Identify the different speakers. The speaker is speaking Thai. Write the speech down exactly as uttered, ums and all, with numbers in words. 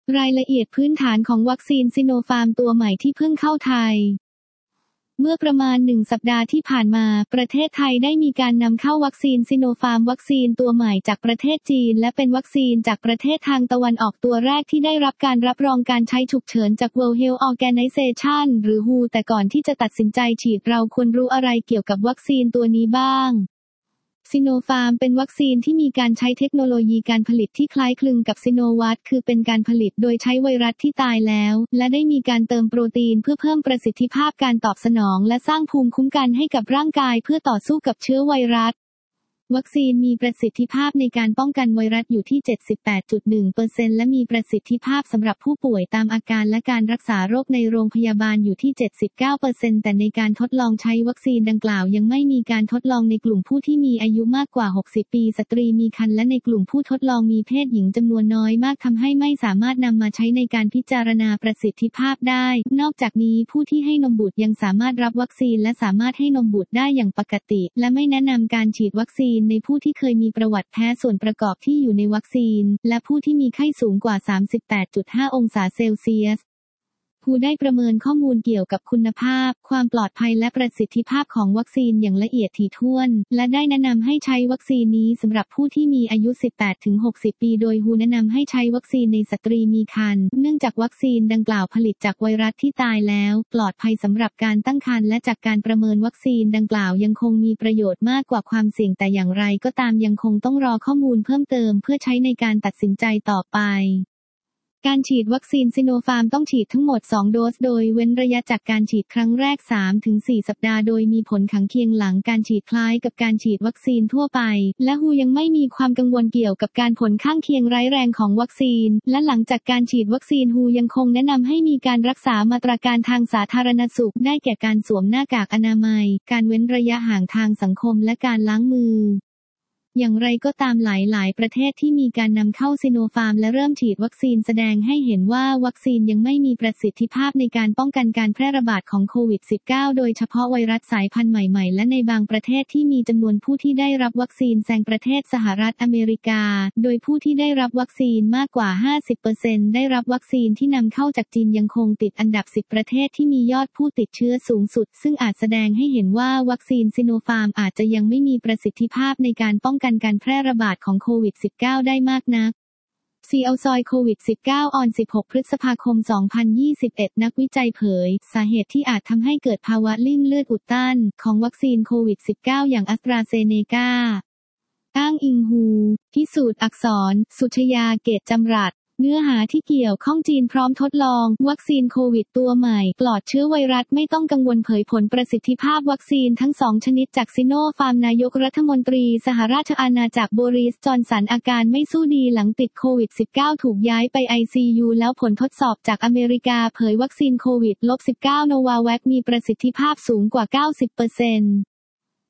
Speaker 1: รายละเอียดพื้นฐานของวัคซีนซิโนฟาร์มตัวใหม่ที่เพิ่งเข้าไทยเมื่อประมาณหนึ่งสัปดาห์ที่ผ่านมาประเทศไทยได้มีการนำเข้าวัคซีนซิโนฟาร์มวัคซีนตัวใหม่จากประเทศจีนและเป็นวัคซีนจากประเทศทางตะวันออกตัวแรกที่ได้รับการรับรองการใช้ฉุกเฉินจาก World Health Organization หรือ ดับเบิลยู แต่ก่อนที่จะตัดสินใจฉีดเราควรรู้อะไรเกี่ยวกับวัคซีนตัวนี้บ้างซิโนฟาร์มเป็นวัคซีนที่มีการใช้เทคโนโลยีการผลิตที่คล้ายคลึงกับซิโนวัคคือเป็นการผลิตโดยใช้ไวรัสที่ตายแล้วและได้มีการเติมโปรตีนเพื่อเพิ่มประสิทธิภาพการตอบสนองและสร้างภูมิคุ้มกันให้กับร่างกายเพื่อต่อสู้กับเชื้อไวรัสวัคซีนมีประสิทธิภาพในการป้องกันไวรัสอยู่ที่ เจ็ดสิบแปดจุดหนึ่งเปอร์เซ็นต์ และมีประสิทธิภาพสำหรับผู้ป่วยตามอาการและการรักษาโรคในโรงพยาบาลอยู่ที่ เจ็ดสิบเก้าเปอร์เซ็นต์ แต่ในการทดลองใช้วัคซีนดังกล่าวยังไม่มีการทดลองในกลุ่มผู้ที่มีอายุมากกว่า หกสิบ ปีสตรีมีครรภ์และในกลุ่มผู้ทดลองมีเพศหญิงจำนวนน้อยมากทำให้ไม่สามารถนำมาใช้ในการพิจารณาประสิทธิภาพได้นอกจากนี้ผู้ที่ให้นมบุตรยังสามารถรับวัคซีนและสามารถให้นมบุตรได้อย่างปกติและไม่แนะนำการฉีดวัคซีนในผู้ที่เคยมีประวัติแพ้ส่วนประกอบที่อยู่ในวัคซีนและผู้ที่มีไข้สูงกว่า สามสิบแปดจุดห้า องศาเซลเซียสผู้ได้ประเมินข้อมูลเกี่ยวกับคุณภาพความปลอดภัยและประสิทธิภาพของวัคซีนอย่างละเอียดถี่ถ้วนและได้แนะนำให้ใช้วัคซีนนี้สำหรับผู้ที่มีอายุ สิบแปดถึงหกสิบ ปีโดย ดับเบิลยู แนะนำให้ใช้วัคซีนในสตรีมีครรภ์เนื่องจากวัคซีนดังกล่าวผลิตจากไวรัสที่ตายแล้วปลอดภัยสำหรับการตั้งครรภ์และจากการประเมินวัคซีนดังกล่าวยังคงมีประโยชน์มากกว่าความเสี่ยงแต่อย่างไรก็ตามยังคงต้องรอข้อมูลเพิ่มเติมเพื่อใช้ในการตัดสินใจต่อไปการฉีดวัคซีนซิโนฟาร์มต้องฉีดทั้งหมดสองโดสโดยเว้นระยะจากการฉีดครั้งแรก สามถึงสี่ สัปดาห์โดยมีผลข้างเคียงหลังการฉีดคล้ายกับการฉีดวัคซีนทั่วไปและดับเบิลยูยังไม่มีความกังวลเกี่ยวกับการผลข้างเคียงร้ายแรงของวัคซีนและหลังจากการฉีดวัคซีน ดับเบิลยูยังคงแนะนำให้มีการรักษามาตรการทางสาธารณสุขได้แก่การสวมหน้ากากอนามัยการเว้นระยะห่างทางสังคมและการล้างมืออย่างไรก็ตามหลายๆประเทศที่มีการนำเข้าซิโนฟาร์มและเริ่มฉีดวัคซีนแสดงให้เห็นว่าวัคซีนยังไม่มีประสิทธิภาพในการป้องกันการแพร่ระบาดของโควิด สิบเก้า โดยเฉพาะไวรัสสายพันธุ์ใหม่ๆและในบางประเทศที่มีจำนวนผู้ที่ได้รับวัคซีนแซงประเทศสหรัฐอเมริกาโดยผู้ที่ได้รับวัคซีนมากกว่า ห้าสิบเปอร์เซ็นต์ ได้รับวัคซีนที่นำเข้าจากจีนยังคงติดอันดับสิบประเทศที่มียอดผู้ติดเชื้อสูงสุดซึ่งอาจแสดงให้เห็นว่าวัคซีนซิโนฟาร์มอาจจะยังไม่มีประสิทธิภาพในการป้องกันการแพร่ระบาดของโควิด สิบเก้า ได้มากนัก ซี แอล ซอย โควิด สิบเก้า ออน สิบหก พฤษภาคม สองพันยี่สิบเอ็ด นักวิจัยเผยสาเหตุที่อาจทำให้เกิดภาวะลิ่มเลือดอุดตันของวัคซีนโควิด สิบเก้า อย่าง AstraZeneca อ้างอิงฮูพิสูจน์อักษรสุชยาเกตจำรัดเนื้อหาที่เกี่ยวข้องจีนพร้อมทดลองวัคซีนโควิดตัวใหม่ปลอดเชื้อไวรัสไม่ต้องกังวลเผยผลประสิทธิภาพวัคซีนทั้งสองชนิดจากซิโนฟาร์มนายกรัฐมนตรีสหราชอาณาจักรโบริส จอนสันอาการไม่สู้ดีหลังติดโควิด สิบเก้า ถูกย้ายไป ไอ ซี ยู แล้วผลทดสอบจากอเมริกาเผยวัคซีนโควิด สิบเก้า โนวาแวคมีประสิทธิภาพสูงกว่า เก้าสิบเปอร์เซ็นต์